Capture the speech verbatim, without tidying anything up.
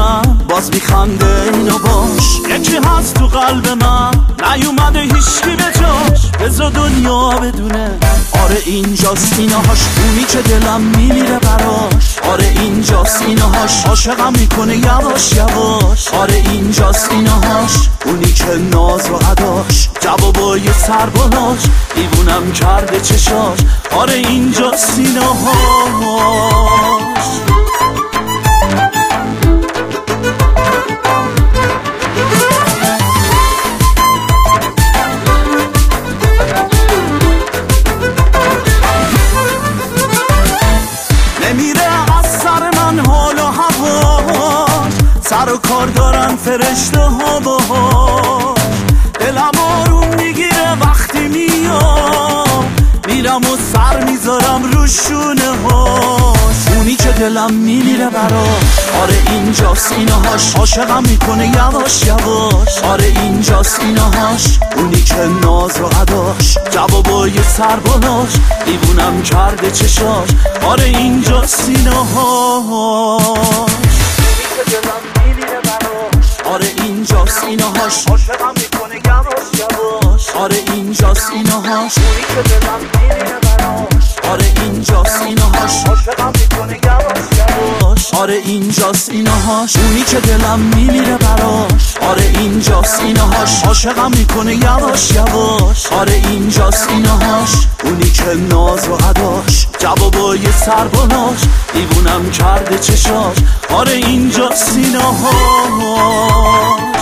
من باز میخنده اینو باش. یکی هست تو قلب من نیومده هیچکی به جاش، بذار دنیا بدونه آره اینجاست اینهاش، اونی که دلم میمیره براش. آره اینجاست اینهاش، عاشقم میکنه یواش یواش. آره اینجاست اینهاش، اونی که ناز و اداش جوابای سر بالاش دیوونم کرده چشاش. آره اینجاست اینهاش. نمیره از سر من حال و هواش، سر و کار دارن فرشته ها باهاش. دلم آروم میگیره وقتی میام، میرم و سر میذارم رو شونه هاش. اونی که دلم میمیره براش. آره اینجاست اینهاش، عاشقم میکنه یواش یواش. آره اینجاست اینهاش، اونی که ناز و اداش جوابای سر بالاش دیوونم کرده چشاش. آره اینجاست اینهاش. آره اینجاست اینهاش، عاشقم میکنه یواش یواش. آره اینجاست اینهاش، اونی که دلم میمیره براش. آره اینجاست اینهاش، عاشقم میکنه یواش یواش. آره اینجاست اینهاش، اونی که دلم میمیره براش. آره اینجاست اینهاش، عاشقم میکنه یواش یواش. آره اینجاست اینهاش، اونی که ناز و اداش جوابای سر بالاش دیوونم کرده چشاش. آره اینجاست اینهاش.